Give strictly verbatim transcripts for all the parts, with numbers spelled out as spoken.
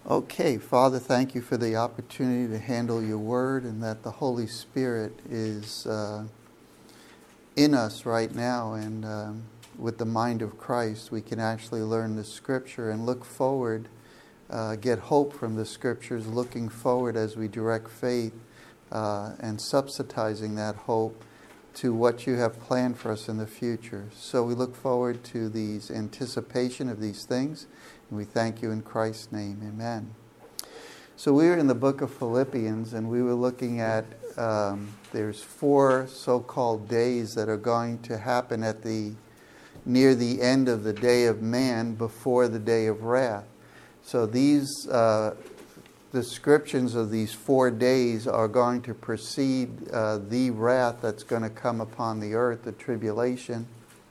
Okay, Father, thank you for the opportunity to handle your word, and that the Holy Spirit is uh, in us right now, and um, with the mind of Christ we can actually learn the Scripture and look forward, uh, get hope from the Scriptures, looking forward as we direct faith uh, and subsidizing that hope to what you have planned for us in the future. So we look forward to these anticipation of these things, and we thank you in Christ's name. Amen. So we were in the book of Philippians, and we were looking at, um, there's four so-called days that are going to happen at the near the end of the day of man before the day of wrath. So these uh, descriptions of these four days are going to precede uh, the wrath that's going to come upon the earth, the tribulation.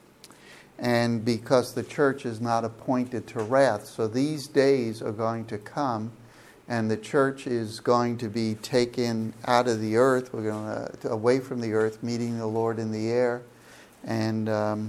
And because the church is not appointed to wrath, so these days are going to come, and the church is going to be taken out of the earth. We're going to away from the earth, meeting the Lord in the air, and um,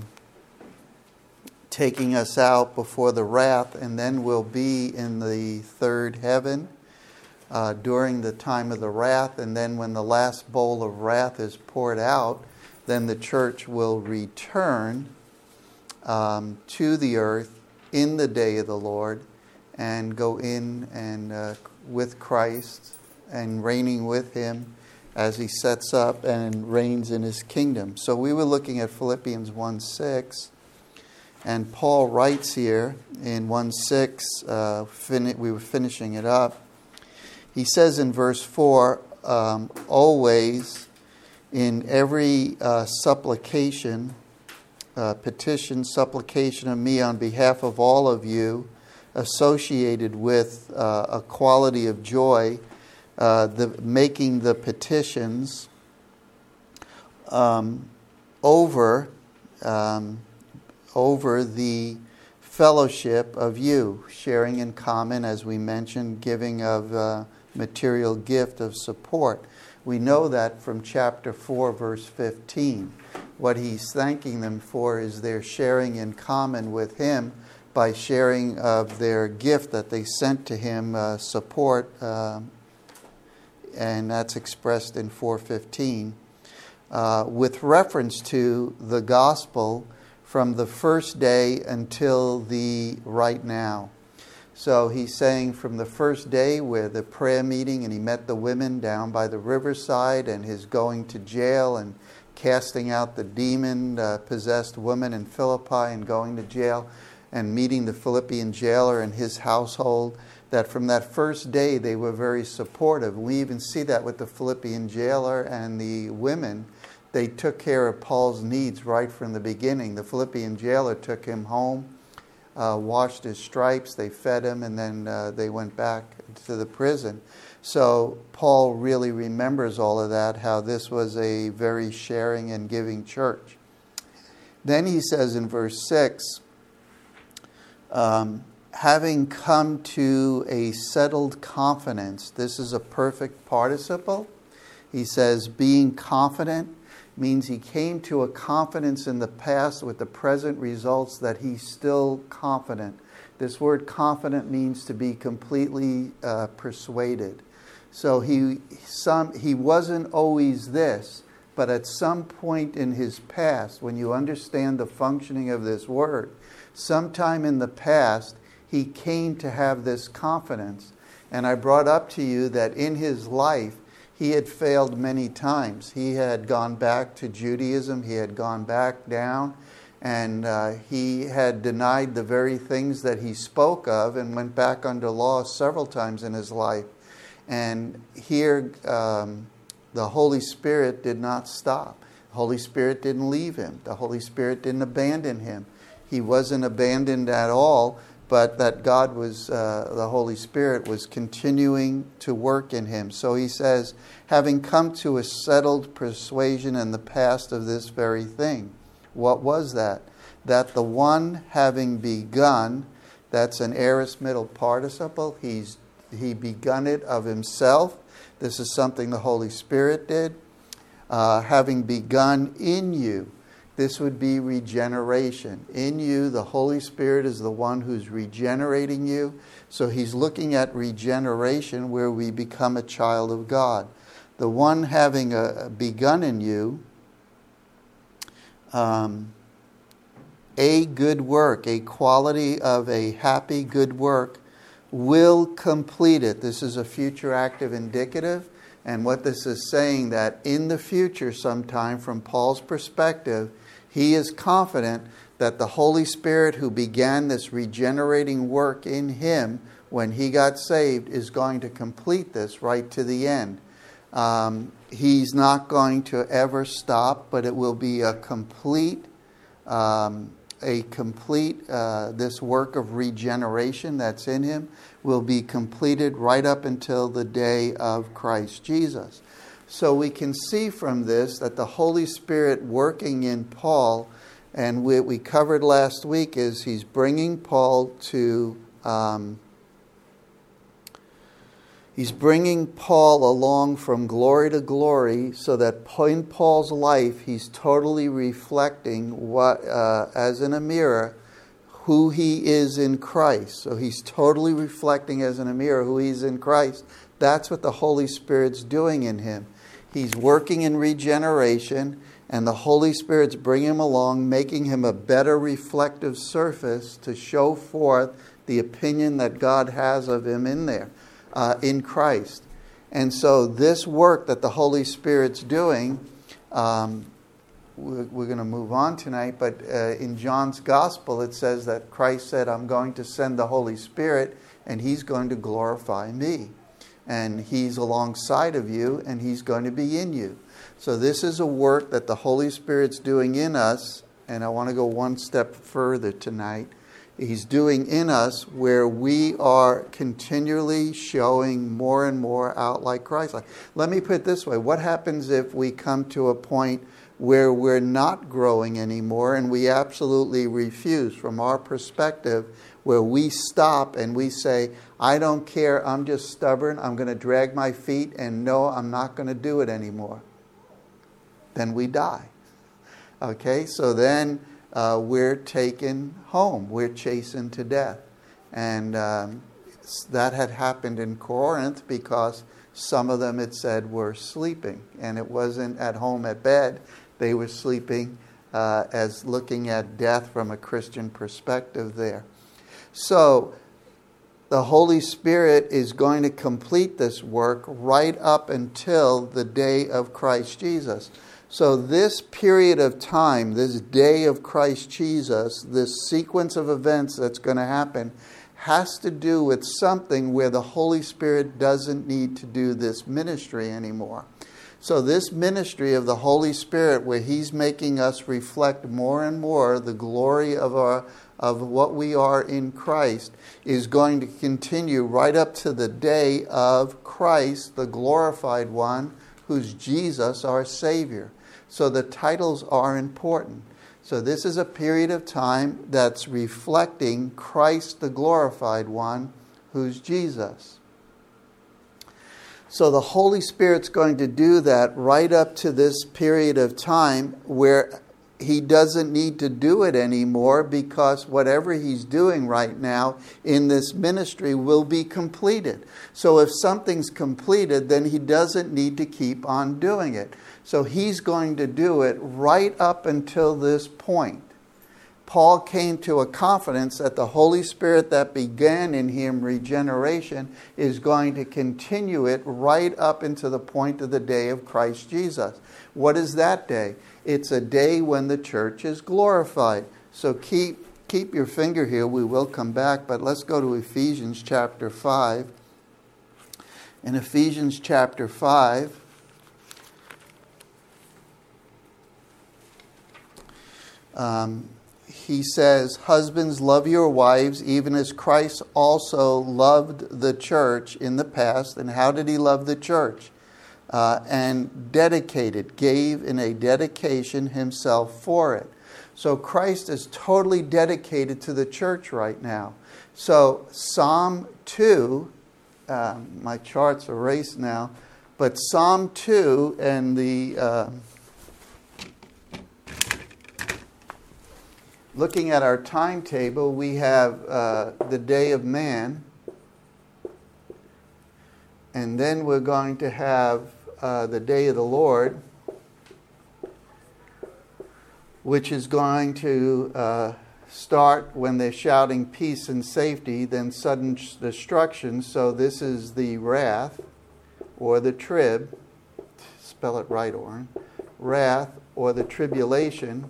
taking us out before the wrath, and then we'll be in the third heaven uh, during the time of the wrath, and then when the last bowl of wrath is poured out, then the church will return Um, to the earth in the day of the Lord, and go in and uh, with Christ and reigning with Him as He sets up and reigns in His kingdom. So we were looking at Philippians one six, and Paul writes here in one six, uh, fin- we were finishing it up. He says in verse four, um, always in every uh, supplication, Uh, petition, supplication of me on behalf of all of you, associated with uh, a quality of joy, uh, the making the petitions um, over um, over the fellowship of you, sharing in common, as we mentioned, giving of uh, material gift of support. We know that from chapter four, verse fifteen. What he's thanking them for is their sharing in common with him by sharing of their gift that they sent to him, uh, support, uh, and that's expressed in four fifteen, uh, with reference to the gospel from the first day until the right now. So he's saying from the first day where the prayer meeting, and he met the women down by the riverside, and his going to jail and casting out the demon-possessed uh, woman in Philippi, and going to jail and meeting the Philippian jailer and his household, that from that first day they were very supportive. We even see that with the Philippian jailer and the women. They took care of Paul's needs right from the beginning. The Philippian jailer took him home, uh, washed his stripes, they fed him, and then uh, they went back to the prison. So Paul really remembers all of that, how this was a very sharing and giving church. Then he says in verse six, um, having come to a settled confidence. This is a perfect participle. He says being confident means he came to a confidence in the past with the present results that he's still confident. This word confident means to be completely uh, persuaded. So he some he wasn't always this, but at some point in his past, when you understand the functioning of this word, sometime in the past, he came to have this confidence. And I brought up to you that in his life, he had failed many times. He had gone back to Judaism, he had gone back down, and uh, he had denied the very things that he spoke of, and went back under law several times in his life. And here, um, the Holy Spirit did not stop. The Holy Spirit didn't leave him. The Holy Spirit didn't abandon him. He wasn't abandoned at all, but that God was, uh, the Holy Spirit was continuing to work in him. So he says, having come to a settled persuasion in the past of this very thing. What was that? That the one having begun, that's an aorist middle participle, he's He begun it of himself. This is something the Holy Spirit did. Uh, having begun in you. This would be regeneration. In you, the Holy Spirit is the one who's regenerating you. So he's looking at regeneration where we become a child of God. The one having a, begun in you um, a good work, a quality of a happy good work, will complete it. This is a future active indicative. And what this is saying, that in the future sometime, from Paul's perspective, he is confident that the Holy Spirit who began this regenerating work in him when he got saved is going to complete this right to the end. Um, he's not going to ever stop, but it will be a complete, um, a complete, uh, this work of regeneration that's in him will be completed right up until the day of Christ Jesus. So we can see from this that the Holy Spirit working in Paul, and what we covered last week is he's bringing Paul to, um, he's bringing Paul along from glory to glory, so that in Paul's life he's totally reflecting what, uh, as in a mirror, who he is in Christ. So he's totally reflecting as in a mirror who he's in Christ. That's what the Holy Spirit's doing in him. He's working in regeneration, and the Holy Spirit's bringing him along, making him a better reflective surface to show forth the opinion that God has of him in there, uh, in Christ. And so this work that the Holy Spirit's doing, um, we're, we're going to move on tonight, but uh, in John's Gospel it says that Christ said, I'm going to send the Holy Spirit and he's going to glorify me. And he's alongside of you, and he's going to be in you. So this is a work that the Holy Spirit's doing in us, and I want to go one step further tonight. He's doing in us where we are continually showing more and more out like Christ. Let me put it this way. What happens if we come to a point where we're not growing anymore and we absolutely refuse, from our perspective, where we stop and we say, I don't care, I'm just stubborn, I'm going to drag my feet, and no, I'm not going to do it anymore? Then we die. Okay, so then uh, we're taken home, we're chastened to death. And um, that had happened in Corinth because some of them, it said, were sleeping. And it wasn't at home at bed, they were sleeping uh, as looking at death from a Christian perspective there. So the Holy Spirit is going to complete this work right up until the day of Christ Jesus. So this period of time, this day of Christ Jesus, this sequence of events that's going to happen, has to do with something where the Holy Spirit doesn't need to do this ministry anymore. So this ministry of the Holy Spirit, where he's making us reflect more and more the glory of our of what we are in Christ, is going to continue right up to the day of Christ, the glorified one, who's Jesus, our Savior. So the titles are important. So this is a period of time that's reflecting Christ, the glorified one, who's Jesus. So the Holy Spirit's going to do that right up to this period of time where he doesn't need to do it anymore, because whatever he's doing right now in this ministry will be completed. So if something's completed, then he doesn't need to keep on doing it. So he's going to do it right up until this point. Paul came to a confidence that the Holy Spirit that began in him regeneration is going to continue it right up into the point of the day of Christ Jesus. What is that day? It's a day when the church is glorified. So keep keep your finger here. We will come back, but let's go to Ephesians chapter five. In Ephesians chapter five, um, he says, husbands, love your wives, even as Christ also loved the church in the past. And how did he love the church? Uh, and dedicated, gave in a dedication himself for it. So Christ is totally dedicated to the church right now. So Psalm two, uh, my chart's erased now, but Psalm two and the... Uh, looking at our timetable, we have uh, the Day of Man. And then we're going to have uh, the Day of the Lord, which is going to uh, start when they're shouting peace and safety, then sudden destruction. So this is the wrath, or the trib. Spell it right, Oren. Wrath, or the tribulation.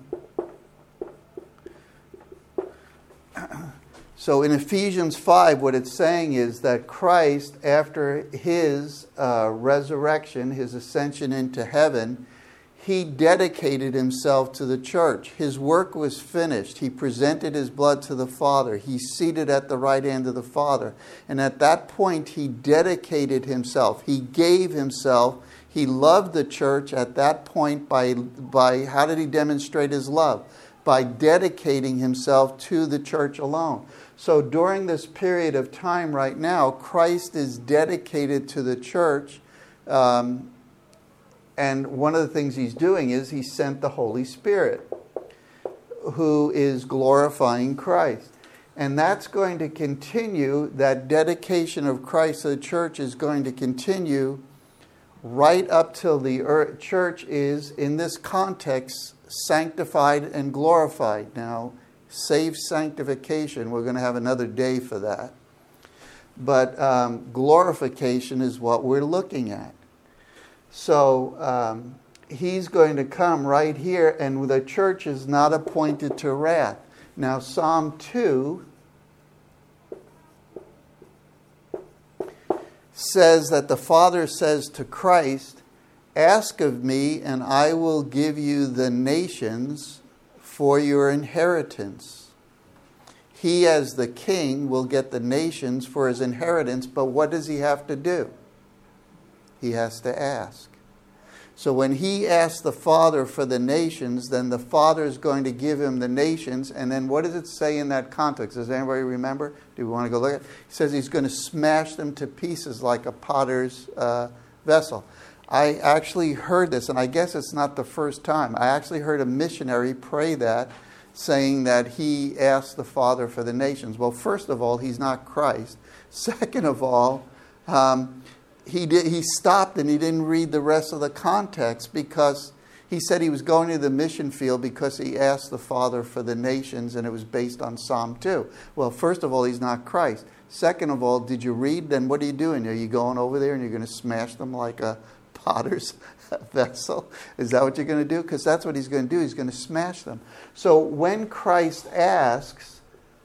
So in Ephesians five, what it's saying is that Christ, after his uh, resurrection, his ascension into heaven, he dedicated himself to the church. His work was finished. He presented his blood to the Father. He's seated at the right hand of the Father. And at that point, he dedicated himself. He gave himself. He loved the church at that point by, by how did he demonstrate his love? By dedicating himself to the church alone. So during this period of time right now, Christ is dedicated to the church. Um, and one of the things he's doing is he sent the Holy Spirit, who is glorifying Christ. And that's going to continue, that dedication of Christ to the church is going to continue right up till the earth, church is, in this context, sanctified and glorified. Now, saved sanctification, we're going to have another day for that. But um, glorification is what we're looking at. So um, he's going to come right here, and the church is not appointed to wrath. Now, Psalm two says that the Father says to Christ, "Ask of me, and I will give you the nations for your inheritance." He, as the king, will get the nations for his inheritance, but what does he have to do? He has to ask. So when he asks the Father for the nations, then the Father is going to give him the nations. And then what does it say in that context? Does anybody remember? Do we want to go look at it? He says he's going to smash them to pieces like a potter's uh, vessel. I actually heard this, and I guess it's not the first time. I actually heard a missionary pray that, saying that he asked the Father for the nations. Well, first of all, he's not Christ. Second of all, um, he did, he stopped and he didn't read the rest of the context, because he said he was going to the mission field because he asked the Father for the nations, and it was based on Psalm two. Well, first of all, he's not Christ. Second of all, did you read? Then what are you doing? Are you going over there and you're going to smash them like a potter's vessel? Is that what you're going to do? Because that's what he's going to do. He's going to smash them. So when Christ asks,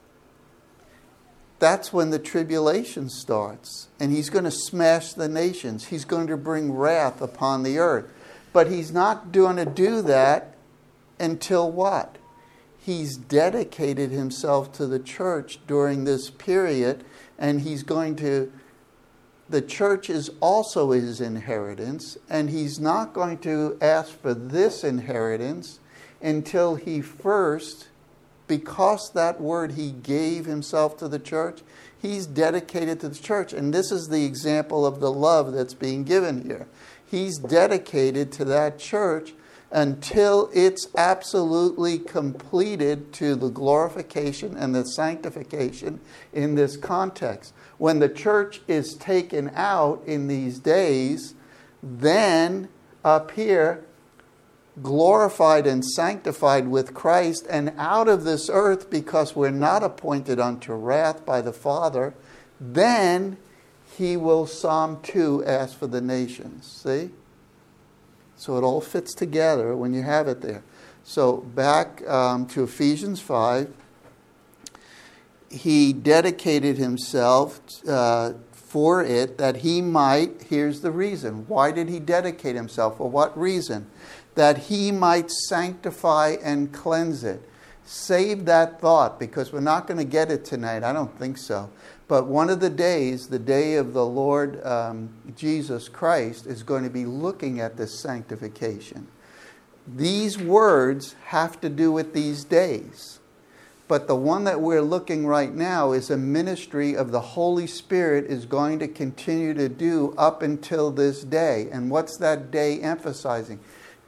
that's when the tribulation starts. And he's going to smash the nations. He's going to bring wrath upon the earth. But he's not going to do that until what? He's dedicated himself to the church during this period, and he's going to, the church is also his inheritance, and he's not going to ask for this inheritance until he first, because that word, he gave himself to the church, he's dedicated to the church. And this is the example of the love that's being given here. He's dedicated to that church until it's absolutely completed to the glorification and the sanctification in this context. When the church is taken out in these days, then up here, glorified and sanctified with Christ, and out of this earth, because we're not appointed unto wrath by the Father, then he will, Psalm two, ask for the nations. See? So it all fits together when you have it there. So back um, to Ephesians five. He dedicated himself uh, for it, that he might, here's the reason. Why did he dedicate himself? For what reason? That he might sanctify and cleanse it. Save that thought, because we're not going to get it tonight. I don't think so. But one of the days, the day of the Lord um, Jesus Christ, is going to be looking at this sanctification. These words have to do with these days. But the one that we're looking right now is a ministry of the Holy Spirit is going to continue to do up until this day. And what's that day emphasizing?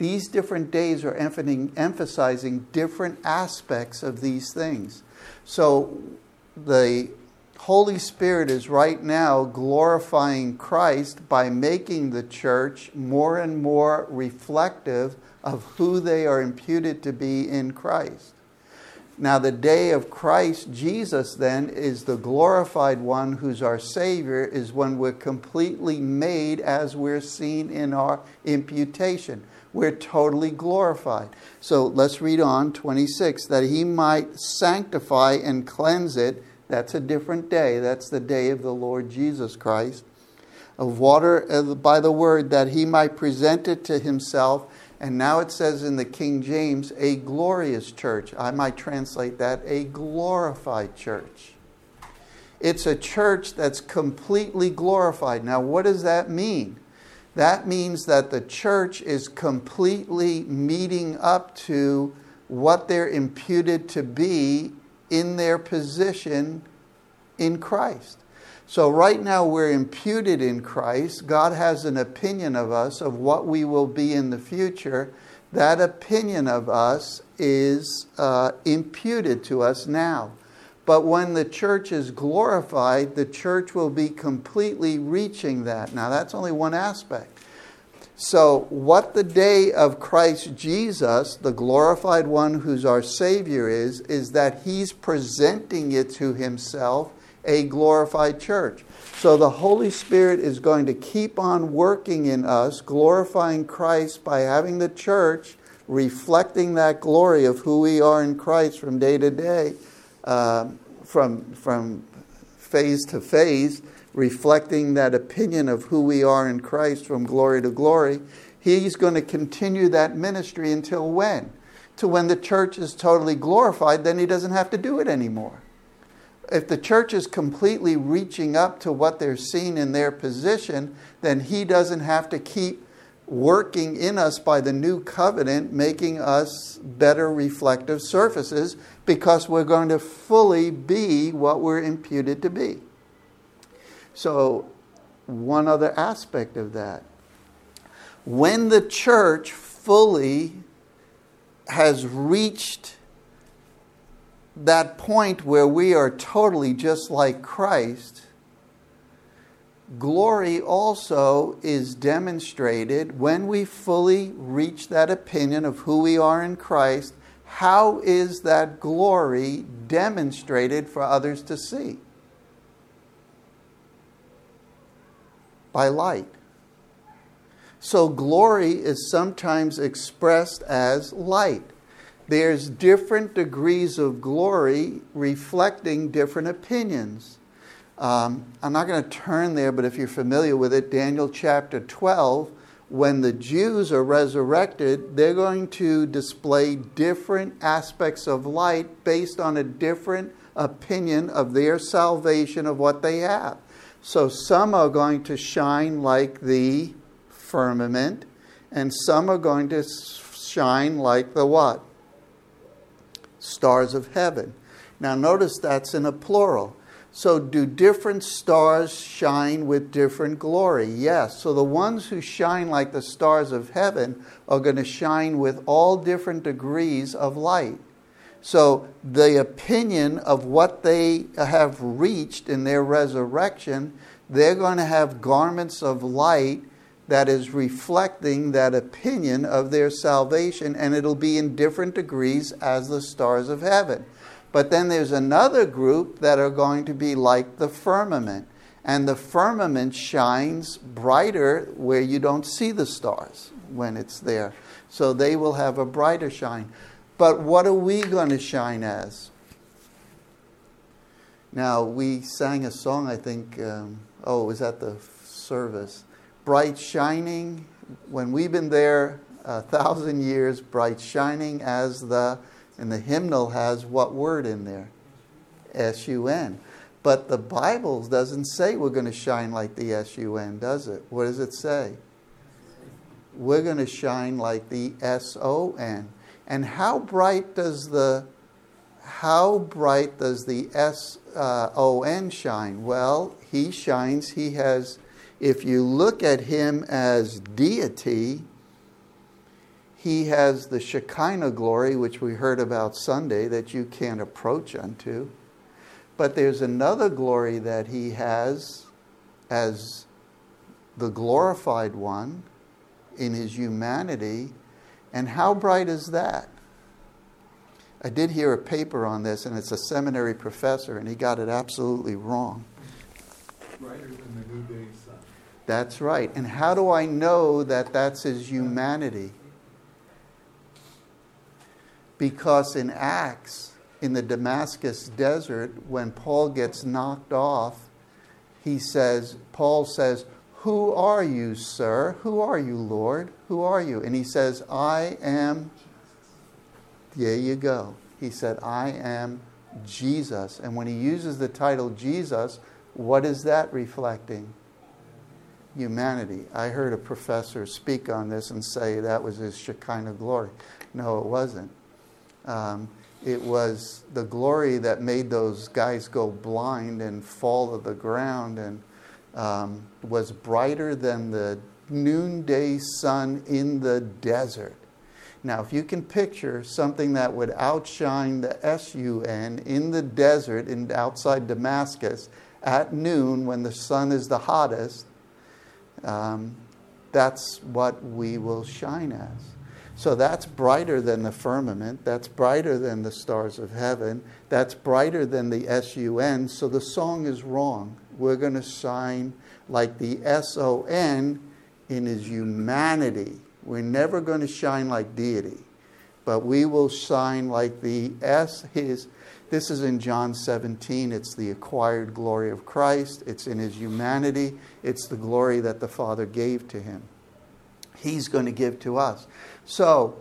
These different days are emphasizing different aspects of these things. So the Holy Spirit is right now glorifying Christ by making the church more and more reflective of who they are imputed to be in Christ. Now, the day of Christ Jesus then is the glorified one who's our Savior, is when we're completely made as we're seen in our imputation. We're totally glorified. So let's read on, twenty-six, that he might sanctify and cleanse it. That's a different day. That's the day of the Lord Jesus Christ. Of water by the word, that he might present it to himself. And now it says in the King James, a glorious church. I might translate that, a glorified church. It's a church that's completely glorified. Now, what does that mean? That means that the church is completely meeting up to what they're imputed to be in their position in Christ. So right now we're imputed in Christ. God has an opinion of us, of what we will be in the future. That opinion of us is uh, imputed to us now. But when the church is glorified, the church will be completely reaching that. Now that's only one aspect. So what the day of Christ Jesus, the glorified one who's our Savior is, is that he's presenting it to himself, a glorified church. So the Holy Spirit is going to keep on working in us, glorifying Christ by having the church reflecting that glory of who we are in Christ from day to day, uh, from, from phase to phase, reflecting that opinion of who we are in Christ from glory to glory. He's going to continue that ministry until when? To when the church is totally glorified, then he doesn't have to do it anymore. If the church is completely reaching up to what they're seeing in their position, then he doesn't have to keep working in us by the new covenant, making us better reflective surfaces, because we're going to fully be what we're imputed to be. So, one other aspect of that. When the church fully has reached that point where we are totally just like Christ, glory also is demonstrated when we fully reach that opinion of who we are in Christ. How is that glory demonstrated for others to see? By light. So glory is sometimes expressed as light. There's different degrees of glory reflecting different opinions. Um, I'm not going to turn there, but if you're familiar with it, Daniel chapter twelve, when the Jews are resurrected, they're going to display different aspects of light based on a different opinion of their salvation, of what they have. So some are going to shine like the firmament, and some are going to shine like the what? Stars of heaven. Now notice that's in a plural. So do different stars shine with different glory? Yes. So the ones who shine like the stars of heaven are going to shine with all different degrees of light. So the opinion of what they have reached in their resurrection, they're going to have garments of light that is reflecting that opinion of their salvation, and it'll be in different degrees as the stars of heaven. But then there's another group that are going to be like the firmament, and the firmament shines brighter where you don't see the stars when it's there. So they will have a brighter shine. But what are we going to shine as? Now, we sang a song, I think, um, oh, it was at the service. Bright shining, when we've been there a thousand years, bright shining as the, and the hymnal has what word in there? S U N. But the Bible doesn't say we're going to shine like the S U N, does it? What does it say? We're going to shine like the S O N. And how bright does the how bright does the S O N shine? Well, he shines, he has, if you look at him as deity, He has the Shekinah glory, which we heard about Sunday, that you can't approach unto. But there's another glory that he has as the glorified one in his humanity. And how bright is that? I did hear a paper on this, and it's a seminary professor, and he got it absolutely wrong. Brighter than the noonday sun. That's right. And how do I know that that's his humanity? Because in Acts, in the Damascus desert, when Paul gets knocked off, he says, Paul says, "Who are you, sir? Who are you, Lord? Who are you?" And he says, "I am," there you go. He said, "I am Jesus." And when he uses the title Jesus, what is that reflecting? Humanity. I heard a professor speak on this and say that was his Shekinah glory. No, it wasn't. Um, it was the glory that made those guys go blind and fall to the ground, and um, was brighter than the noonday sun in the desert. Now, if you can picture something that would outshine the S U N in the desert in outside Damascus at noon when the sun is the hottest, um, that's what we will shine as. So that's brighter than the firmament. That's brighter than the stars of heaven. That's brighter than the S U N. So the song is wrong. We're going to shine like the S O N in his humanity. We're never going to shine like deity. But we will shine like the S, his. This is in John seventeen. It's the acquired glory of Christ. It's in his humanity. It's the glory that the Father gave to him. He's going to give to us. So,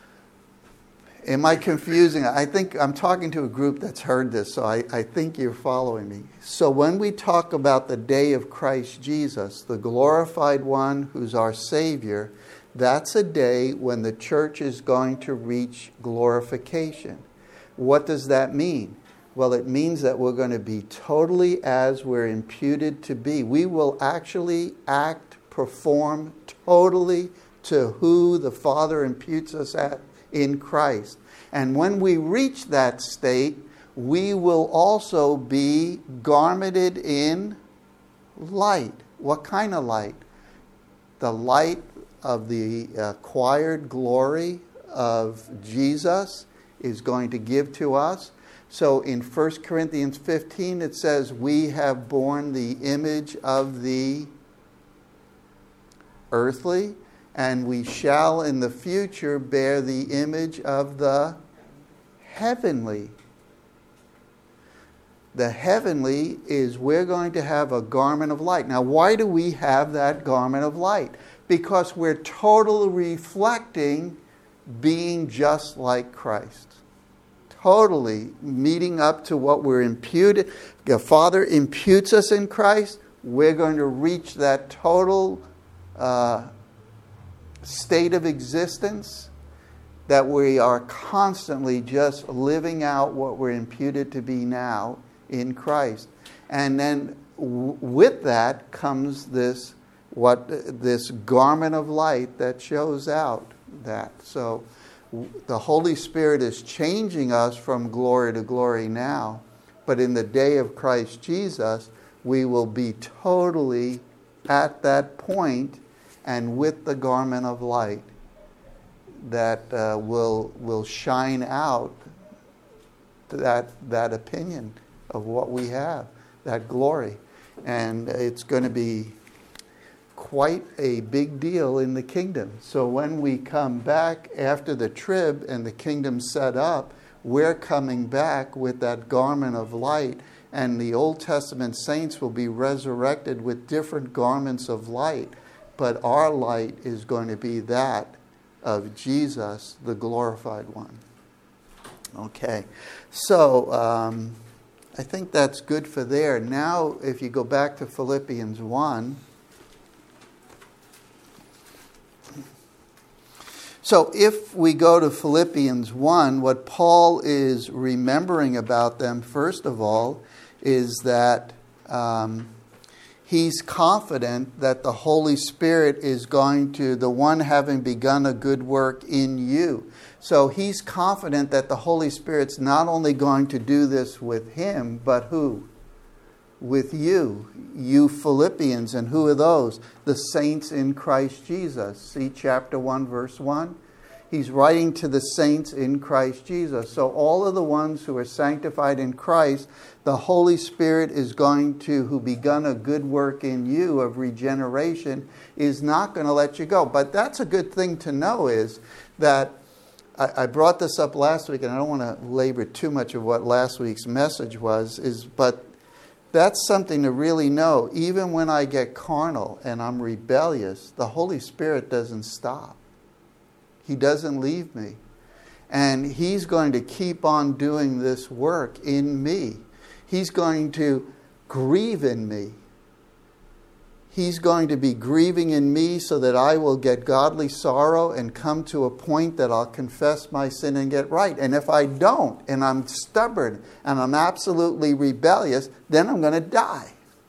am I confusing? I think I'm talking to a group that's heard this, so I, I think you're following me. So when we talk about the day of Christ Jesus, the glorified one who's our Savior, that's a day when the church is going to reach glorification. What does that mean? Well, it means that we're going to be totally as we're imputed to be. We will actually act, perform totally to who the Father imputes us at in Christ. And when we reach that state, we will also be garmented in light. What kind of light? The light of the acquired glory of Jesus is going to give to us. So in First Corinthians fifteen it says, we have borne the image of the earthly, and we shall in the future bear the image of the heavenly. The heavenly is we're going to have a garment of light. Now, why do we have that garment of light? Because we're totally reflecting being just like Christ. Totally meeting up to what we're imputed. The Father imputes us in Christ. We're going to reach that total uh, state of existence that we are constantly just living out what we're imputed to be now in Christ. And then w- with that comes this what this garment of light that shows out that. So w- the Holy Spirit is changing us from glory to glory now, but in the day of Christ Jesus, we will be totally at that point and with the garment of light that uh, will will shine out that that opinion of what we have, that glory. And it's going to be quite a big deal in the kingdom. So when we come back after the trib and the kingdom set up, we're coming back with that garment of light, and the Old Testament saints will be resurrected with different garments of light. But our light is going to be that of Jesus, the glorified one. Okay, so um, I think that's good for there. Now, if you go back to Philippians one. So if we go to Philippians one, what Paul is remembering about them, first of all, is that um, he's confident that the Holy Spirit is going to, the one having begun a good work in you. So he's confident that the Holy Spirit's not only going to do this with him, but who? With you, you Philippians. And who are those? The saints in Christ Jesus. See chapter one, verse one? He's writing to the saints in Christ Jesus. So all of the ones who are sanctified in Christ, the Holy Spirit is going to, who begun a good work in you of regeneration, is not going to let you go. But that's a good thing to know, is that I, I brought this up last week, and I don't want to labor too much of what last week's message was, is but that's something to really know. Even when I get carnal and I'm rebellious, the Holy Spirit doesn't stop. He doesn't leave me. And he's going to keep on doing this work in me. He's going to grieve in me. He's going to be grieving in me so that I will get godly sorrow and come to a point that I'll confess my sin and get right. And if I don't, and I'm stubborn, and I'm absolutely rebellious, then I'm going to die.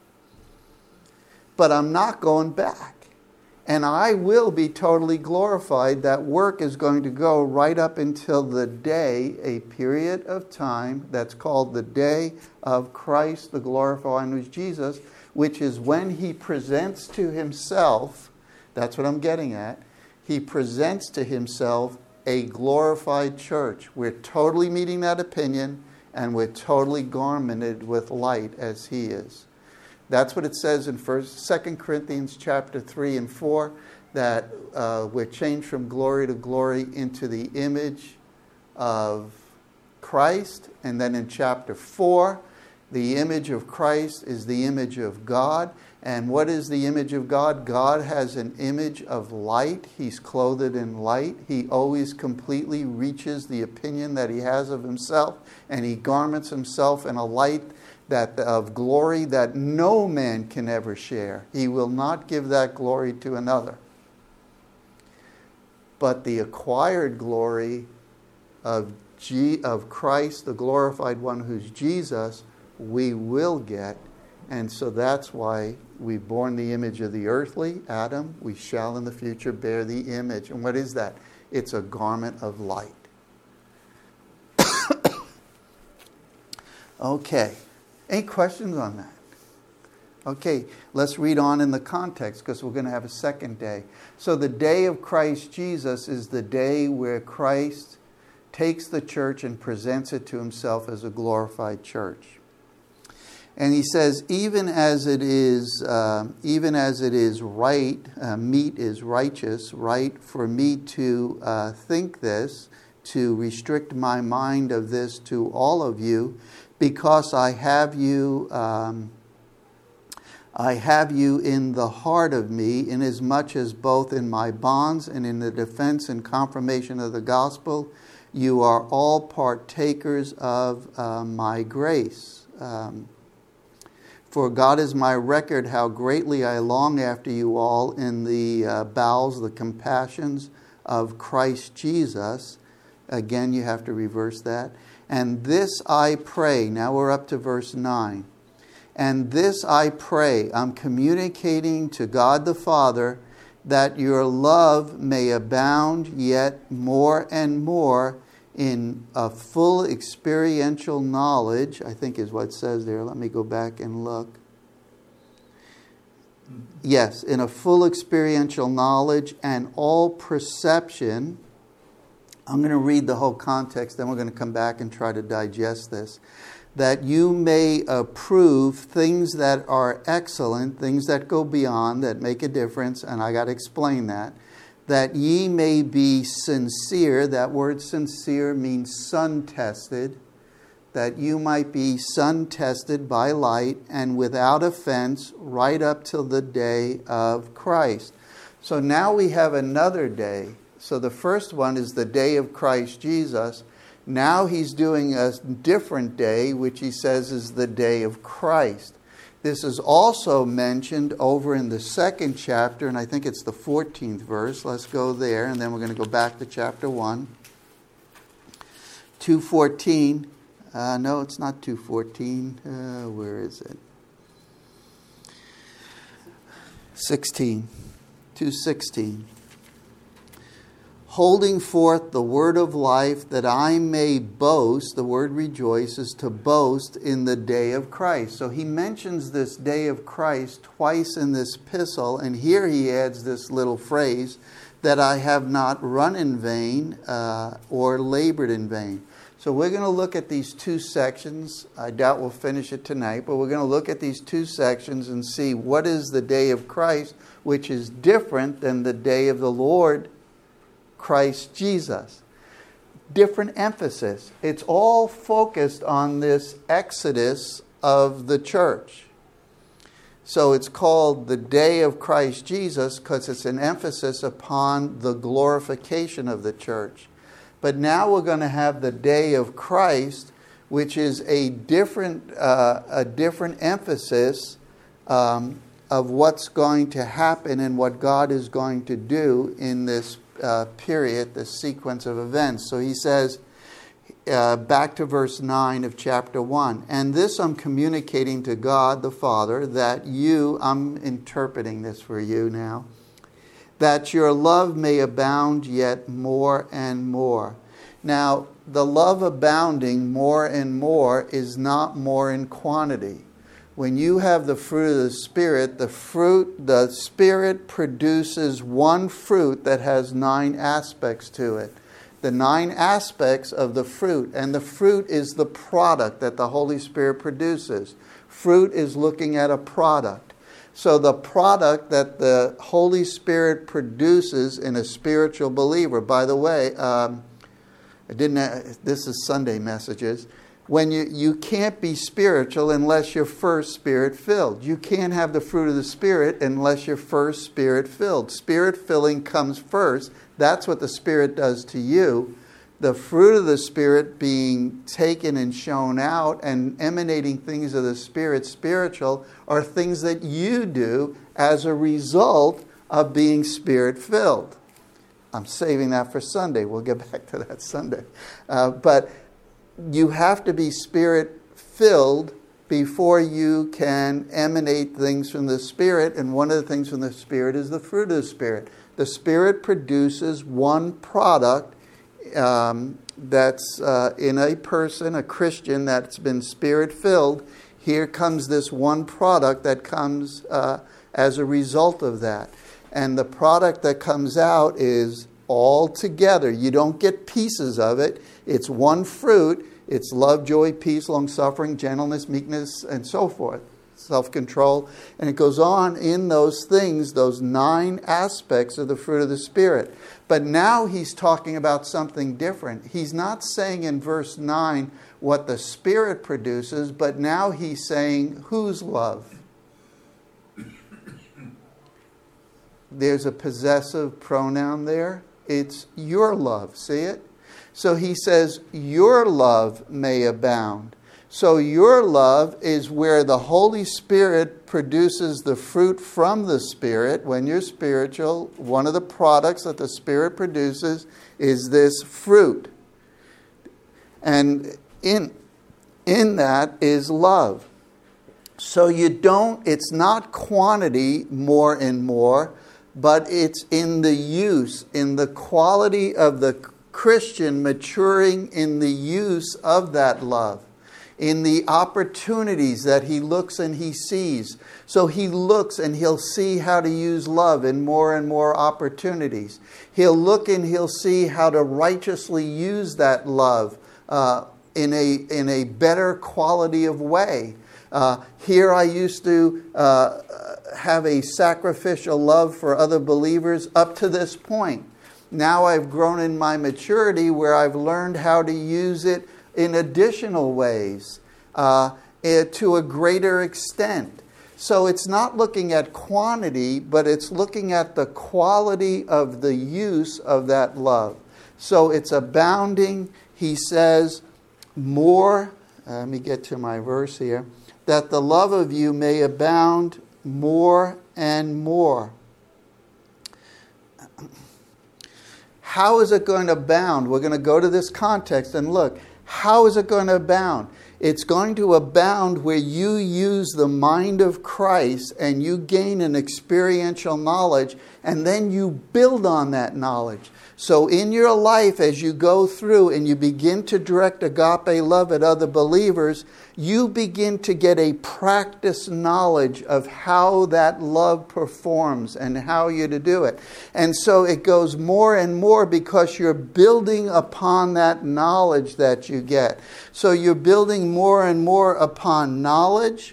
But I'm not going back. And I will be totally glorified. That work is going to go right up until the day, a period of time that's called the day of Christ, the glorified one, who's Jesus, which is when he presents to himself, that's what I'm getting at, he presents to himself a glorified church. We're totally meeting that opinion, and we're totally garmented with light as he is. That's what it says in First, Second Corinthians chapter three and four, that uh, we're changed from glory to glory into the image of Christ. And then in chapter four, the image of Christ is the image of God. And what is the image of God? God has an image of light. He's clothed in light. He always completely reaches the opinion that he has of himself, and he garments himself in a light that of glory that no man can ever share. He will not give that glory to another. But the acquired glory of G, of Christ, the glorified one who's Jesus, we will get. And so that's why we've borne the image of the earthly, Adam. We shall in the future bear the image. And what is that? It's a garment of light. Okay. Any questions on that? Okay, let's read on in the context, because we're going to have a second day. So the day of Christ Jesus is the day where Christ takes the church and presents it to himself as a glorified church. And he says, even as it is, uh, even as it is right, uh, meat is righteous, right, for me to uh, think this, to restrict my mind of this to all of you, because I have you, um, I have you in the heart of me, inasmuch as both in my bonds and in the defense and confirmation of the gospel, you are all partakers of uh, my grace. Um, For God is my record how greatly I long after you all in the uh, bowels, the compassions of Christ Jesus. Again, you have to reverse that. And this I pray. Now we're up to verse nine. And this I pray. I'm communicating to God the Father that your love may abound yet more and more in a full experiential knowledge, I think is what it says there. Let me go back and look. Yes, in a full experiential knowledge and all perception. I'm going to read the whole context, then we're going to come back and try to digest this. That you may approve things that are excellent, things that go beyond, that make a difference, and I got to explain that. That ye may be sincere. That word sincere means sun-tested. That you might be sun-tested by light and without offense right up till the day of Christ. So now we have another day. So the first one is the day of Christ Jesus. Now he's doing a different day, which he says is the day of Christ. This is also mentioned over in the second chapter, and I think it's the fourteenth verse. Let's go there, and then we're going to go back to chapter one. two fourteen. Uh, no, it's not two fourteen. Uh, where is it? sixteen. two sixteen. Holding forth the word of life, that I may boast, the word rejoice is to boast in the day of Christ. So he mentions this day of Christ twice in this epistle, and here he adds this little phrase, that I have not run in vain uh, or labored in vain. So we're going to look at these two sections. I doubt we'll finish it tonight, but we're going to look at these two sections and see what is the day of Christ, which is different than the day of the Lord Christ Jesus. Different emphasis. It's all focused on this exodus of the church. So it's called the day of Christ Jesus because it's an emphasis upon the glorification of the church. But now we're going to have the day of Christ, which is a different, uh, a different emphasis um, of what's going to happen and what God is going to do in this uh, period, this sequence of events. So he says, uh, back to verse nine of chapter one, and this I'm communicating to God the Father, that you, I'm interpreting this for you now, that your love may abound yet more and more. Now, the love abounding more and more is not more in quantity. When you have the fruit of the Spirit, the fruit, the Spirit produces one fruit that has nine aspects to it. The nine aspects of the fruit, and the fruit is the product that the Holy Spirit produces. Fruit is looking at a product. So the product that the Holy Spirit produces in a spiritual believer, by the way, um, I didn't. This is Sunday messages. When you, you can't be spiritual unless you're first Spirit-filled. You can't have the fruit of the Spirit unless you're first Spirit-filled. Spirit-filling comes first. That's what the Spirit does to you. The fruit of the Spirit being taken and shown out and emanating things of the Spirit, spiritual, are things that you do as a result of being Spirit-filled. I'm saving that for Sunday. We'll get back to that Sunday. Uh, but you have to be Spirit-filled before you can emanate things from the Spirit. And one of the things from the Spirit is the fruit of the Spirit. The Spirit produces one product um, that's uh, in a person, a Christian that's been Spirit-filled. Here comes this one product that comes uh, as a result of that. And the product that comes out is all together. You don't get pieces of it. It's one fruit. It's love, joy, peace, long-suffering, gentleness, meekness, and so forth. Self-control. And it goes on in those things, those nine aspects of the fruit of the Spirit. But now he's talking about something different. He's not saying in verse nine what the Spirit produces, but now he's saying whose love? There's a possessive pronoun there. It's your love. See it? So he says, your love may abound. So your love is where the Holy Spirit produces the fruit from the Spirit. When you're spiritual, one of the products that the Spirit produces is this fruit. And in, in that is love. So you don't, it's not quantity more and more, but it's in the use, in the quality of the Christian maturing in the use of that love, in the opportunities that he looks and he sees. So he looks and he'll see how to use love in more and more opportunities. He'll look and he'll see how to righteously use that love uh, in a in a better quality of way. Uh, here I used to uh, have a sacrificial love for other believers up to this point. Now I've grown in my maturity where I've learned how to use it in additional ways uh, to a greater extent. So it's not looking at quantity, but it's looking at the quality of the use of that love. So it's abounding, he says, more, uh, let me get to my verse here, that the love of you may abound more and more. How is it going to abound? We're going to go to this context and look. How is it going to abound? It's going to abound where you use the mind of Christ and you gain an experiential knowledge, and then you build on that knowledge. So in your life, as you go through and you begin to direct agape love at other believers, you begin to get a practice knowledge of how that love performs and how you're to do it. And so it goes more and more because you're building upon that knowledge that you get. So you're building more and more upon knowledge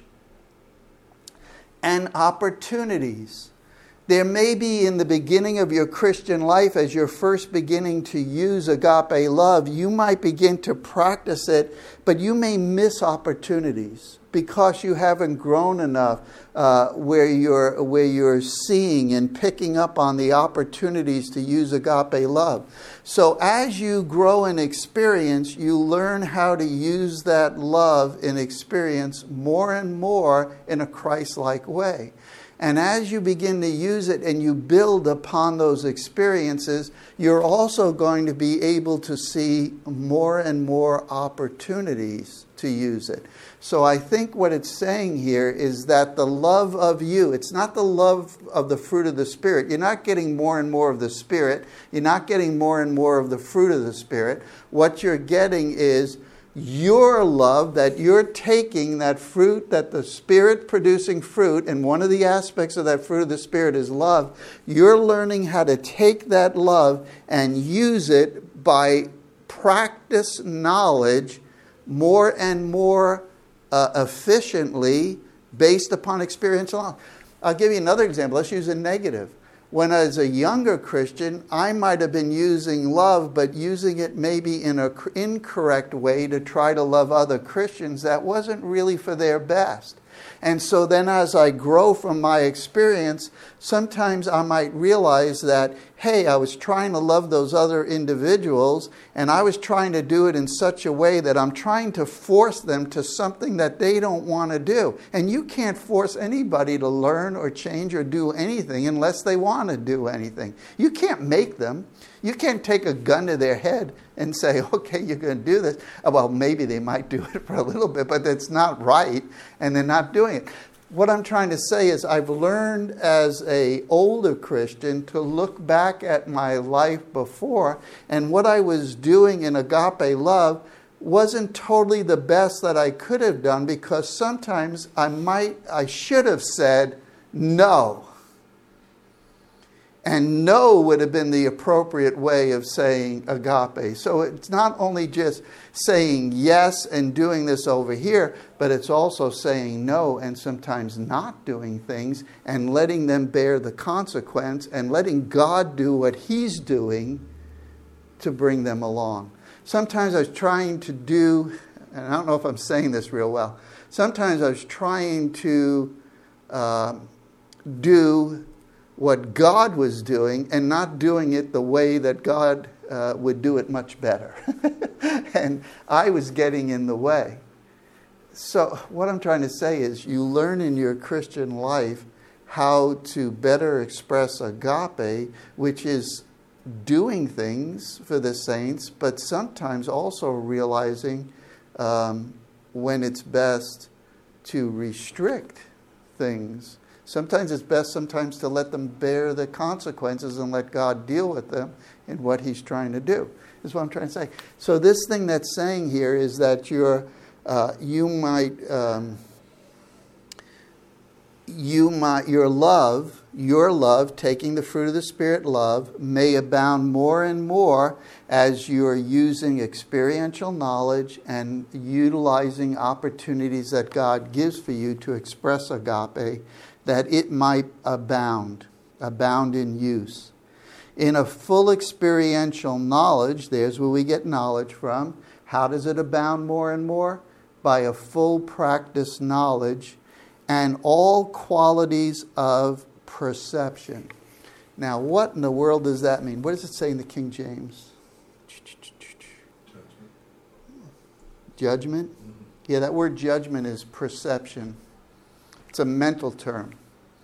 and opportunities. There may be in the beginning of your Christian life, as you're first beginning to use agape love, you might begin to practice it, but you may miss opportunities because you haven't grown enough uh, where you're where you're seeing and picking up on the opportunities to use agape love. So as you grow in experience, you learn how to use that love in experience more and more in a Christ-like way. And as you begin to use it and you build upon those experiences, you're also going to be able to see more and more opportunities to use it. So I think what it's saying here is that the love of you, it's not the love of the fruit of the Spirit. You're not getting more and more of the Spirit. You're not getting more and more of the fruit of the Spirit. What you're getting is your love, that you're taking that fruit, that the Spirit producing fruit, and one of the aspects of that fruit of the Spirit is love. You're learning how to take that love and use it by practice knowledge more and more uh, efficiently based upon experiential knowledge. I'll give you another example. Let's use a negative. When as a younger Christian, I might have been using love, but using it maybe in an incorrect way to try to love other Christians that wasn't really for their best. And so then as I grow from my experience, sometimes I might realize that, hey, I was trying to love those other individuals, and I was trying to do it in such a way that I'm trying to force them to something that they don't want to do. And you can't force anybody to learn or change or do anything unless they want to do anything. You can't make them. You can't take a gun to their head and say, okay, you're going to do this. Well, maybe they might do it for a little bit, but it's not right, and they're not doing it. What I'm trying to say is I've learned as an older Christian to look back at my life before, and what I was doing in agape love wasn't totally the best that I could have done, because sometimes I might, I should have said no. And no would have been the appropriate way of saying agape. So it's not only just saying yes and doing this over here, but it's also saying no and sometimes not doing things and letting them bear the consequence and letting God do what He's doing to bring them along. Sometimes I was trying to do, and I don't know if I'm saying this real well, sometimes I was trying to uh, do what God was doing and not doing it the way that God uh, would do it much better. And I was getting in the way. So what I'm trying to say is you learn in your Christian life how to better express agape, which is doing things for the saints, but sometimes also realizing um, when it's best to restrict things. Sometimes it's best sometimes to let them bear the consequences and let God deal with them in what He's trying to do. Is what I'm trying to say. So this thing that's saying here is that you're, uh, you might, um, you might, your love, your love, taking the fruit of the Spirit love, may abound more and more as you're using experiential knowledge and utilizing opportunities that God gives for you to express agape, that it might abound, abound in use. In a full experiential knowledge, there's where we get knowledge from. How does it abound more and more? By a full practice knowledge and all qualities of perception. Now, what in the world does that mean? What does it say in the King James? Judgment. Judgment? Mm-hmm. Yeah, that word judgment is perception. It's a mental term.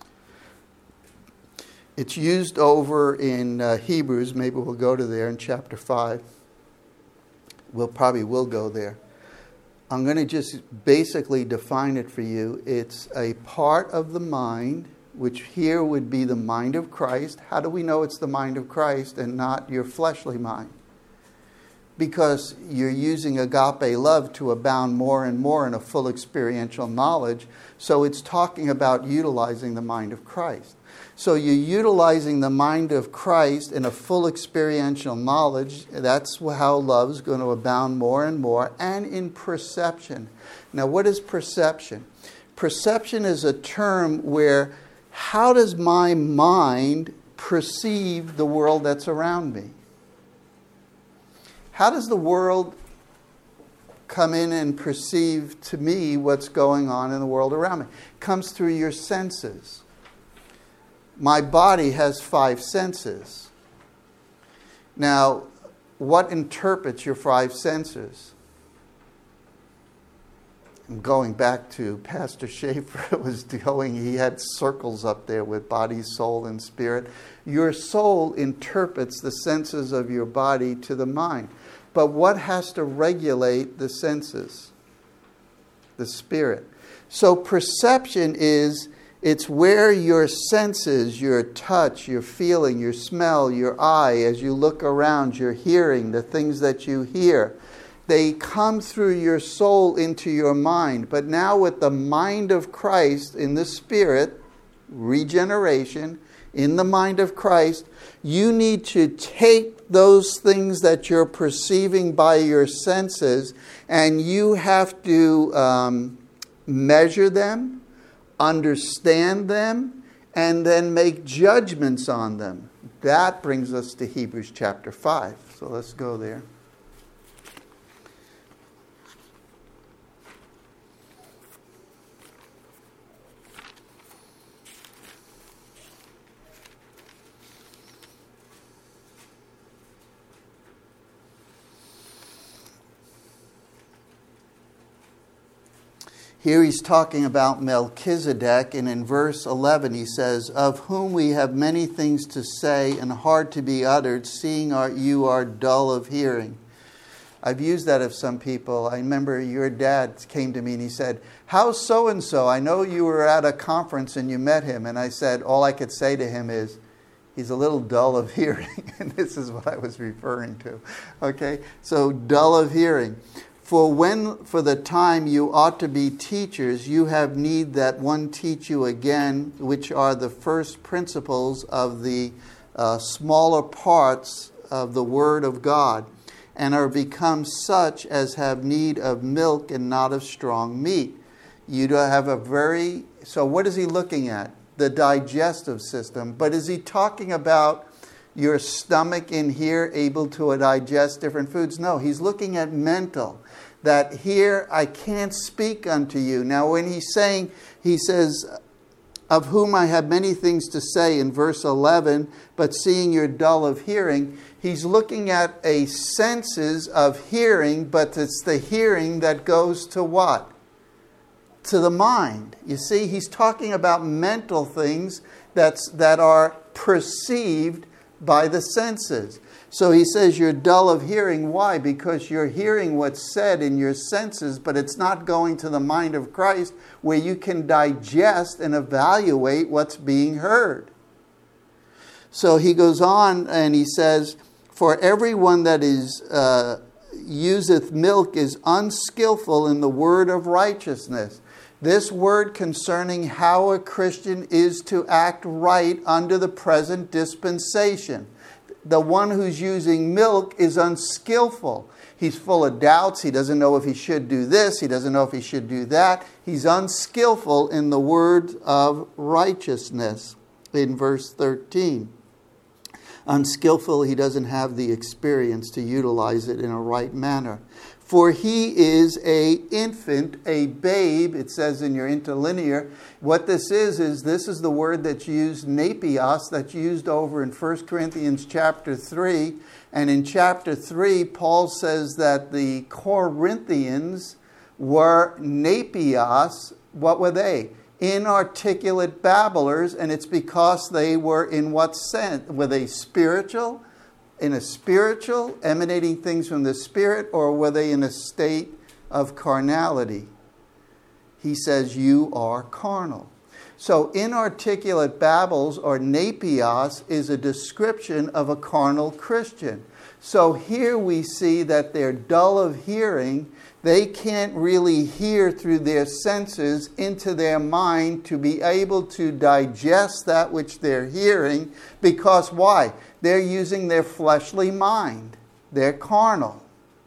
It's used over in uh, Hebrews. Maybe we'll go to there in chapter five. We'll probably will go there. I'm going to just basically define it for you. It's a part of the mind, which here would be the mind of Christ. How do we know it's the mind of Christ and not your fleshly mind? Because you're using agape love to abound more and more in a full experiential knowledge. So it's talking about utilizing the mind of Christ. So you're utilizing the mind of Christ in a full experiential knowledge. That's how love's going to abound more and more. And in perception. Now, what is perception? Perception is a term where how does my mind perceive the world that's around me? How does the world come in and perceive to me what's going on in the world around me? It comes through your senses. My body has five senses. Now, what interprets your five senses? I'm going back to Pastor Schaefer was going, he had circles up there with body, soul, and spirit. Your soul interprets the senses of your body to the mind. But what has to regulate the senses? The spirit. So perception is, it's where your senses, your touch, your feeling, your smell, your eye, as you look around, your hearing, the things that you hear, they come through your soul into your mind. But now with the mind of Christ in the spirit, regeneration, in the mind of Christ, you need to take those things that you're perceiving by your senses and you have to um, measure them, understand them, and then make judgments on them. That brings us to Hebrews chapter five. So let's go there. Here he's talking about Melchizedek, and in verse eleven he says, of whom we have many things to say and hard to be uttered, seeing our, you are dull of hearing. I've used that of some people. I remember your dad came to me and he said, how's so-and-so? I know you were at a conference and you met him. And I said, all I could say to him is, he's a little dull of hearing. And this is what I was referring to. Okay, so dull of hearing. For when, for the time you ought to be teachers, you have need that one teach you again, which are the first principles of the uh, smaller parts of the Word of God, and are become such as have need of milk and not of strong meat. You do have a very, so what is he looking at? The digestive system. But is he talking about your stomach in here able to digest different foods? No, he's looking at mental. That here I can't speak unto you. Now when he's saying, he says, of whom I have many things to say in verse eleven, but seeing you're dull of hearing, he's looking at a senses of hearing, but it's the hearing that goes to what? To the mind. You see, he's talking about mental things that's, that are perceived by the senses. So he says you're dull of hearing. Why? Because you're hearing what's said in your senses, but it's not going to the mind of Christ where you can digest and evaluate what's being heard. So he goes on and he says, for everyone that is uh, useth milk is unskillful in the word of righteousness. This word concerning how a Christian is to act right under the present dispensation. The one who's using milk is unskillful. He's full of doubts. He doesn't know if he should do this. He doesn't know if he should do that. He's unskillful in the word of righteousness in verse thirteen. Unskillful, he doesn't have the experience to utilize it in a right manner. For he is a infant, a babe, it says in your interlinear. What this is, is this is the word that's used, napios, that's used over in First Corinthians chapter three. And in chapter three, Paul says that the Corinthians were napios. What were they? Inarticulate babblers, and it's because they were in what sense? Were they spiritual? In a spiritual, emanating things from the Spirit, or were they in a state of carnality. He says, you are carnal. So inarticulate babbles, or nepios, is a description of a carnal Christian. So here we see that they're dull of hearing. They can't really hear through their senses into their mind to be able to digest that which they're hearing. Because why? They're using their fleshly mind. They're carnal.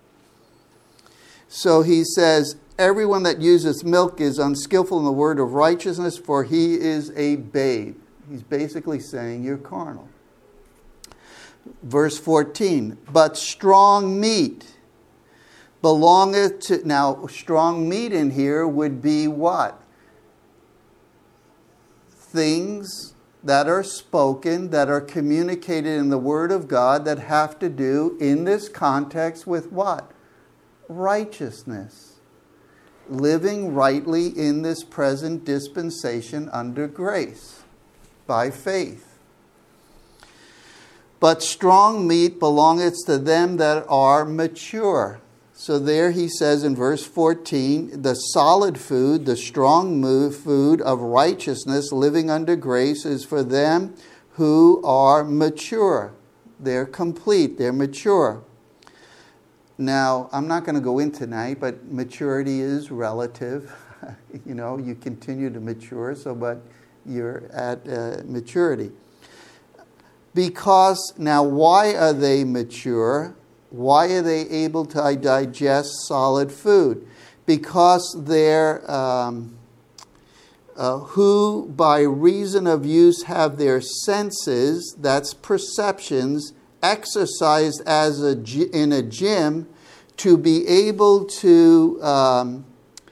So he says, everyone that uses milk is unskillful in the word of righteousness, for he is a babe. He's basically saying you're carnal. Verse fourteen, but strong meat belongeth to... Now, strong meat in here would be what? Things that are spoken, that are communicated in the Word of God, that have to do, in this context, with what? Righteousness. Living rightly in this present dispensation under grace, by faith. But strong meat belongeth to them that are mature. So there he says in verse fourteen, the solid food, the strong food of righteousness, living under grace, is for them who are mature. They're complete, they're mature. Now, I'm not going to go in tonight, but maturity is relative. You know, you continue to mature, so but you're at uh, maturity. Because, now why are they mature? Why are they able to digest solid food? Because they're, um, uh, who by reason of use have their senses, that's perceptions, exercised as a, in a gym to be able to, um,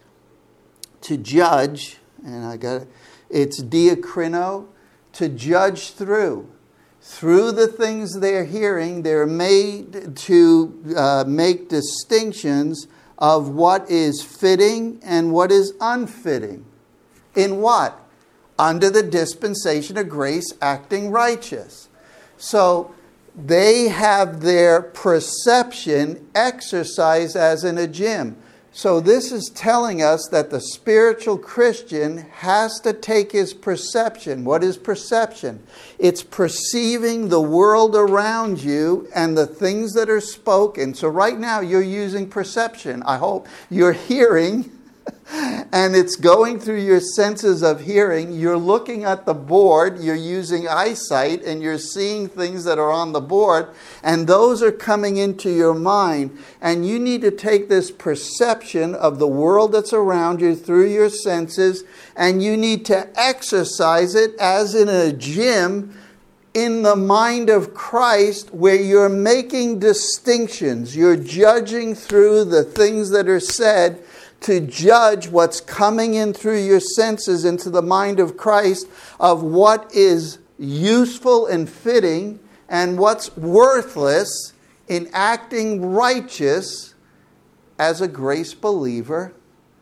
to judge, and I got it, it's diakrino, to judge through. Through the things they're hearing, they're made to uh, make distinctions of what is fitting and what is unfitting. In what? Under the dispensation of grace, acting righteous. So they have their perception exercised as in a gym. So this is telling us that the spiritual Christian has to take his perception. What is perception? It's perceiving the world around you and the things that are spoken. So right now you're using perception. I hope you're hearing and it's going through your senses of hearing. You're looking at the board, you're using eyesight, and you're seeing things that are on the board, and those are coming into your mind. And you need to take this perception of the world that's around you through your senses, and you need to exercise it as in a gym in the mind of Christ, where you're making distinctions. You're judging through the things that are said, to judge what's coming in through your senses into the mind of Christ, of what is useful and fitting and what's worthless, in acting righteous as a grace believer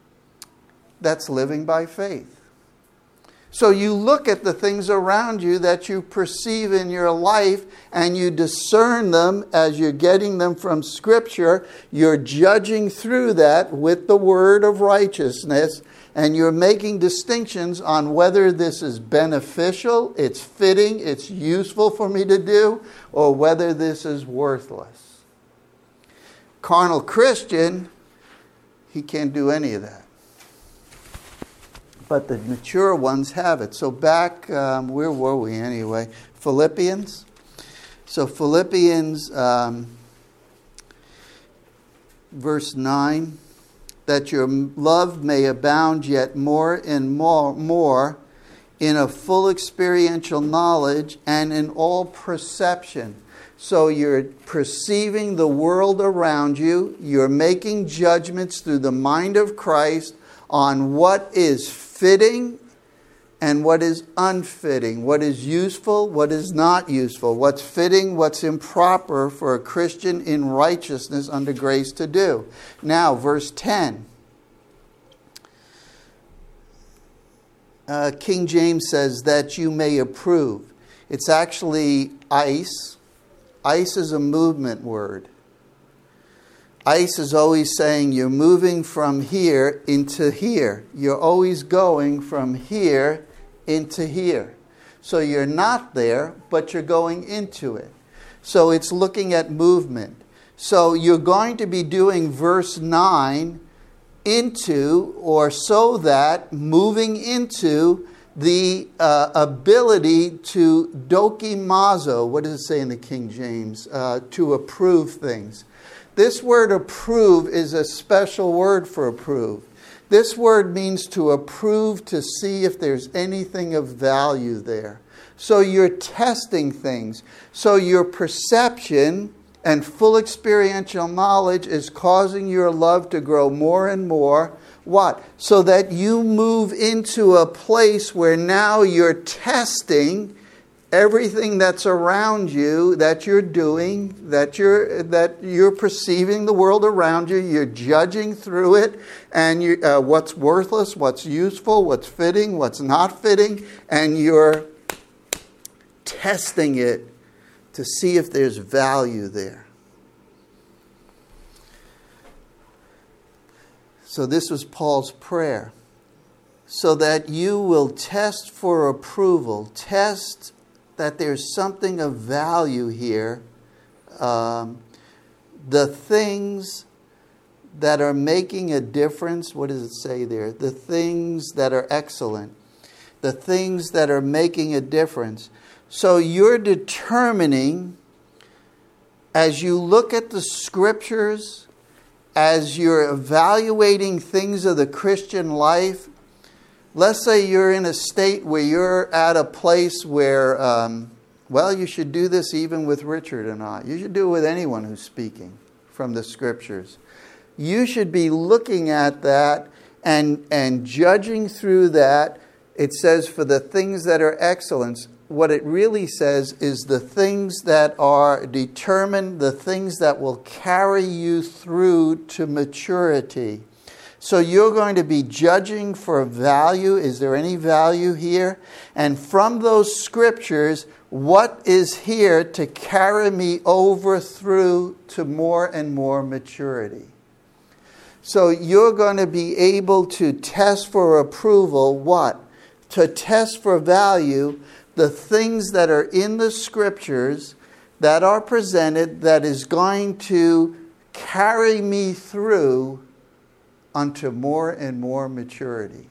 that's living by faith. So you look at the things around you that you perceive in your life and you discern them as you're getting them from Scripture. You're judging through that with the word of righteousness, and you're making distinctions on whether this is beneficial, it's fitting, it's useful for me to do, or whether this is worthless. Carnal Christian, he can't do any of that. But the mature ones have it. So back, um, where were we anyway? Philippians. So Philippians, um, verse nine, that your love may abound yet more and more, more in a full experiential knowledge and in all perception. So you're perceiving the world around you. You're making judgments through the mind of Christ on what is fitting and what is unfitting, what is useful, what is not useful, what's fitting, what's improper for a Christian in righteousness under grace to do. Now, verse ten. Uh, King James says that you may approve. It's actually ice. Ice is a movement word. Ice is always saying you're moving from here into here. You're always going from here into here. So you're not there, but you're going into it. So it's looking at movement. So you're going to be doing verse nine into, or so that, moving into the uh, ability to dokimazo. What does it say in the King James? Uh, to approve things. This word approve is a special word for approve. This word means to approve, to see if there's anything of value there. So you're testing things. So your perception and full experiential knowledge is causing your love to grow more and more. What? So that you move into a place where now you're testing everything that's around you, that you're doing, that you're that you're perceiving the world around you. You're judging through it, and you, uh, what's worthless, what's useful, what's fitting, what's not fitting, and you're testing it to see if there's value there. So this was Paul's prayer. So that you will test for approval. Test that there's something of value here. Um, the things that are making a difference. What does it say there? The things that are excellent. The things that are making a difference. So you're determining, as you look at the scriptures, as you're evaluating things of the Christian life, let's say you're in a state where you're at a place where, um, well, you should do this even with Richard and I. You should do it with anyone who's speaking from the scriptures. You should be looking at that and, and judging through that. It says for the things that are excellence. What it really says is the things that are determined, the things that will carry you through to maturity. So you're going to be judging for value. Is there any value here? And from those scriptures, what is here to carry me over through to more and more maturity? So you're going to be able to test for approval. What? To test for value the things that are in the scriptures that are presented that is going to carry me through unto more and more maturity.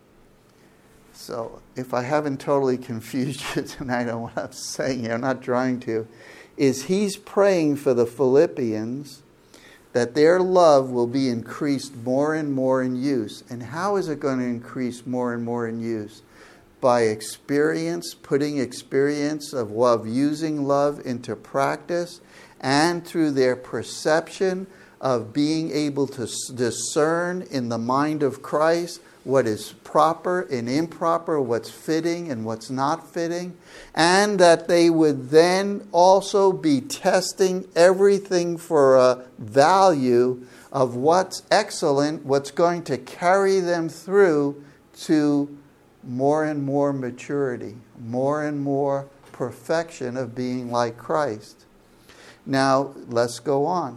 So if I haven't totally confused you tonight on what I'm saying here, I'm not trying to, is he's praying for the Philippians that their love will be increased more and more in use. And how is it going to increase more and more in use? By experience, putting experience of love, using love into practice, and through their perception of being able to discern in the mind of Christ what is proper and improper, what's fitting and what's not fitting, and that they would then also be testing everything for a value of what's excellent, what's going to carry them through to more and more maturity, more and more perfection of being like Christ. Now, let's go on.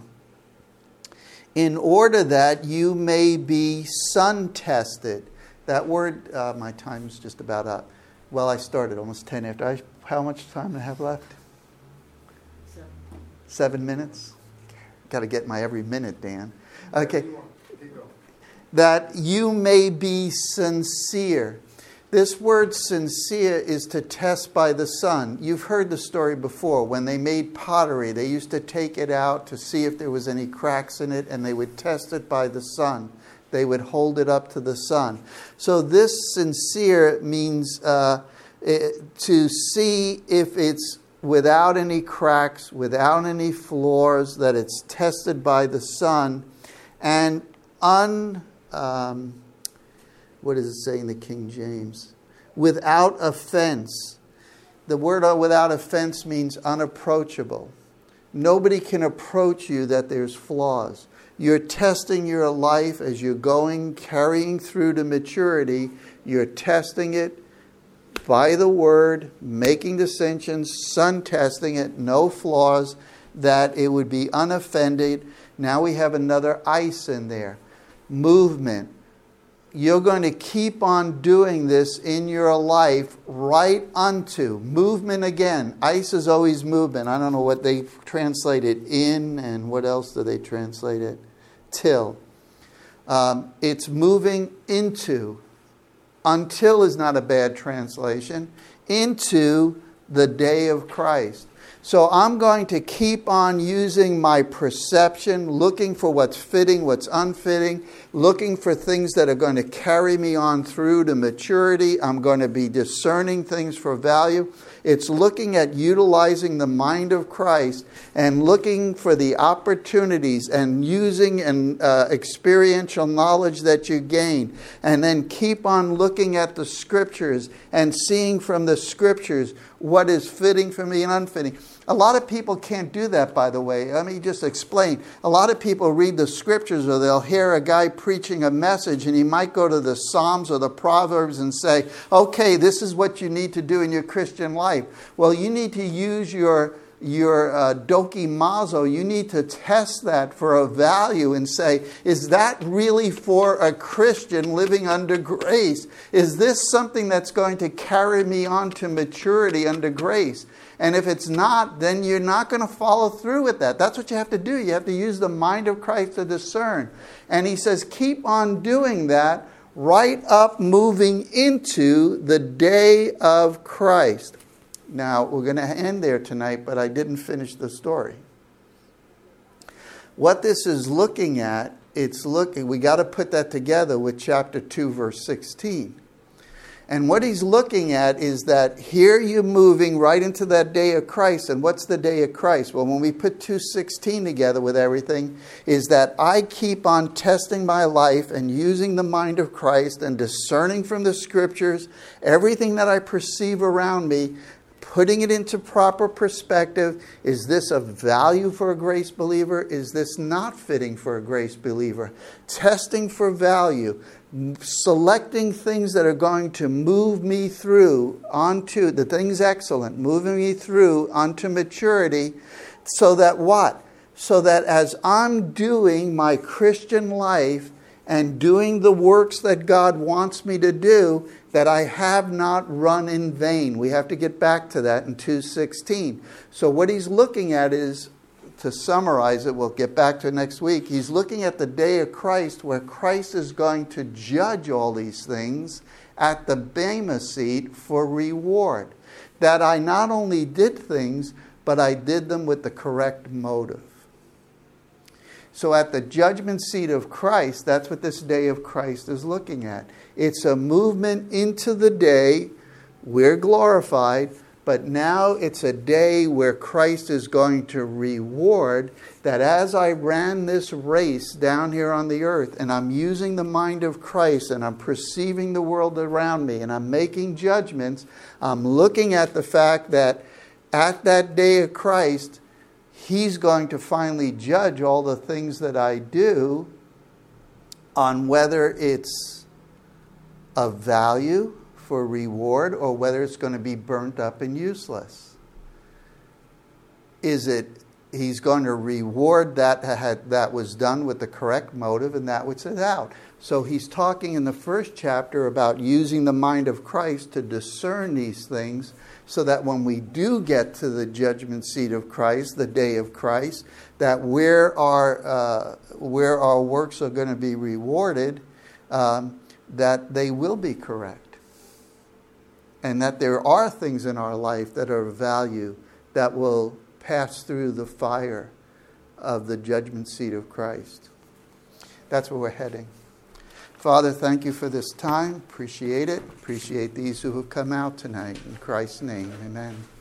In order that you may be sun-tested. That word, uh, my time's just about up. Well, I started almost ten after. I, how much time do I have left? Seven. Seven minutes? Got to get my every minute, Dan. Okay. That you may be sincere. This word sincere is to test by the sun. You've heard the story before. When they made pottery, they used to take it out to see if there was any cracks in it, and they would test it by the sun. They would hold it up to the sun. So this sincere means uh, to see if it's without any cracks, without any flaws, that it's tested by the sun, and un... Um, what does it say in the King James? Without offense. The word without offense means unapproachable. Nobody can approach you that there's flaws. You're testing your life as you're going, carrying through to maturity. You're testing it by the word, making dissensions, sun testing it, no flaws, that it would be unoffended. Now we have another ice in there. Movement. You're going to keep on doing this in your life right unto. Movement again. Ice is always movement. I don't know what they translate it in, and what else do they translate it? Till. Um, it's moving into. Until is not a bad translation. Into the day of Christ. So I'm going to keep on using my perception, looking for what's fitting, what's unfitting, looking for things that are going to carry me on through to maturity. I'm going to be discerning things for value. It's looking at utilizing the mind of Christ and looking for the opportunities and using and uh, experiential knowledge that you gain. And then keep on looking at the Scriptures and seeing from the Scriptures what is fitting for me and unfitting. A lot of people can't do that, by the way. Let me just explain. A lot of people read the Scriptures, or they'll hear a guy preaching a message, and he might go to the Psalms or the Proverbs and say, okay, this is what you need to do in your Christian life. Well, you need to use your your uh, dokimazo. You need to test that for a value and say, is that really for a Christian living under grace? Is this something that's going to carry me on to maturity under grace? And if it's not, then you're not going to follow through with that. That's what you have to do. You have to use the mind of Christ to discern. And he says, keep on doing that right up moving into the day of Christ. Now, we're going to end there tonight, but I didn't finish the story. What this is looking at, it's looking, we got to put that together with chapter two, verse sixteen. And what he's looking at is that here you're moving right into that day of Christ. And what's the day of Christ? Well, when we put two sixteen together with everything, is that I keep on testing my life and using the mind of Christ and discerning from the Scriptures everything that I perceive around me, putting it into proper perspective. Is this of value for a grace believer? Is this not fitting for a grace believer? Testing for value. Selecting things that are going to move me through onto the things excellent, moving me through onto maturity, so that what? So that as I'm doing my Christian life and doing the works that God wants me to do, that I have not run in vain. We have to get back to that in two sixteen. So what he's looking at is, to summarize it, we'll get back to it next week. He's looking at the day of Christ, where Christ is going to judge all these things at the Bema seat for reward. That I not only did things, but I did them with the correct motive. So at the judgment seat of Christ, that's what this day of Christ is looking at. It's a movement into the day. We're glorified. But now it's a day where Christ is going to reward that as I ran this race down here on the earth, and I'm using the mind of Christ, and I'm perceiving the world around me, and I'm making judgments, I'm looking at the fact that at that day of Christ, He's going to finally judge all the things that I do on whether it's of value for reward, or whether it's going to be burnt up and useless. Is it He's going to reward that had, that was done with the correct motive, and that which is out. So he's talking in the first chapter about using the mind of Christ to discern these things, so that when we do get to the judgment seat of Christ, the day of Christ, that where our uh, where our works are going to be rewarded, um, that they will be correct. And that there are things in our life that are of value that will pass through the fire of the judgment seat of Christ. That's where we're heading. Father, thank you for this time. Appreciate it. Appreciate these who have come out tonight. In Christ's name, amen.